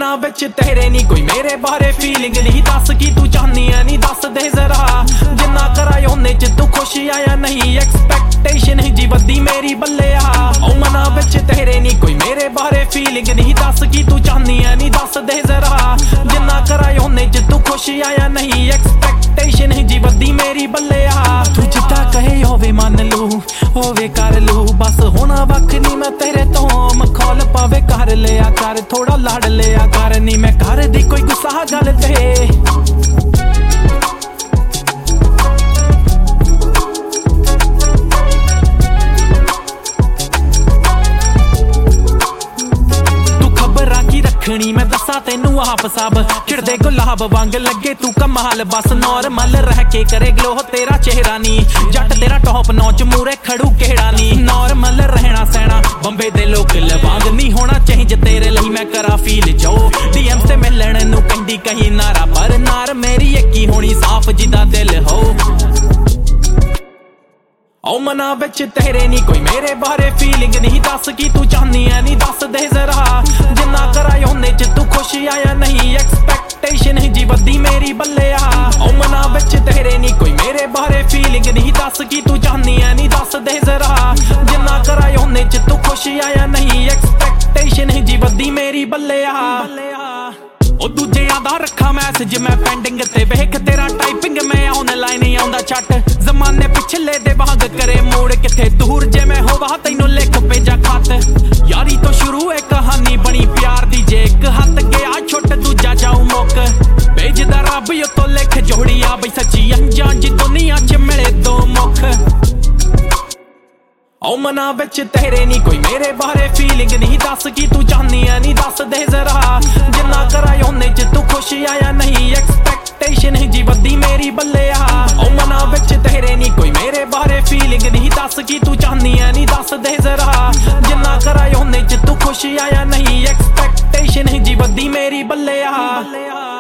मना विच तेरे नी कोई मेरे बारे फीलिंग नहीं दस की तू चाहनी है नी दस दे जरा जिन्ना कराए होने च तू खुश आया नहीं एक्सपेक्टेशन जी बदी मेरी बल्ले आ मना विच तेरे नी कोई मेरे बारे फीलिंग नहीं दस की तू चाहनी है नी दस दे जरा जिन्ना कराए होने च तू खुश आया नहीं एक्सपेक्टेशन जी बदी मेरी बल्ले आ तू जिद्दां कहे होवे मन लू होवे कर लू बस होना वख नी मैं तेरे तो मखौल पावे कर लिया कर थोड़ा लड़ लिया कर नी मैं कर दी कोई गुस्सा गल ते मैं दसा तेनू आप सब खिड़दे गुलाब वांग लगे तू कमाल बस नॉर्मल रह के करे ग्लो तेरा चेहरा नी जट तेरा टॉप नॉच मूरे खड़ू केड़ा नी नॉर्मल रहना सहना बंबे दे लोकल वांग नहीं होना चाहिए तेरे लिए मैं करा फील जो डीएम से मिलण नू कहंदी कहीं नारा पर नार मेरी एक ही होनी साफ जिदा दिल हो मना विच तेरे नी कोई मेरे बारे फीलिंग नहीं दस की तू चाहनी है नी दस दे जरा जिन्ना कराए होने च तू खुश आया नहीं एक्सपेक्टेशन जी बदी मेरी बल्ले आ मना विच तेरे नी कोई मेरे बारे फीलिंग नहीं दस की तू चाहनी है नी दस दे जरा जिन्ना कराए होने च तू खुश आया नहीं एक्सपेक्टेशन जी बदी मेरी बल्ले आ दूजियां दा रखा मैसेज मैं पेंडिंग ते वेख तेरा टाइपिंग मैं ऑनलाइन ही आउंदा चट जमाने पिछले दे भाग करे मोड़ किथे दूर जे मैं होवा तैनू लिख भेजा खत यारी तो शुरू है कहानी बनी प्यार दी जे एक हथ गया छुट दूजा जाऊं मुक भेजदा रब यो तो लिख जोड़ी आ बई सच्ची अनजान जी दुनिया च मिले दो मुख मना विच तेरे नी कोई मेरे बारे फीलिंग नहीं दस की तू चाहनी है नी दस दे जरा जिन्ना कराए होने च तू खुश आया नहीं एक्सपेक्टेशन जी बदी मेरी बल्ले आ मना विच तेरे नी कोई मेरे बारे फीलिंग नहीं दस की तू चाहनी है नी दस दे जरा जिन्ना कराए होने च तू खुश आया नहीं एक्सपेक्टेशन जी बदी मेरी बल्ले आ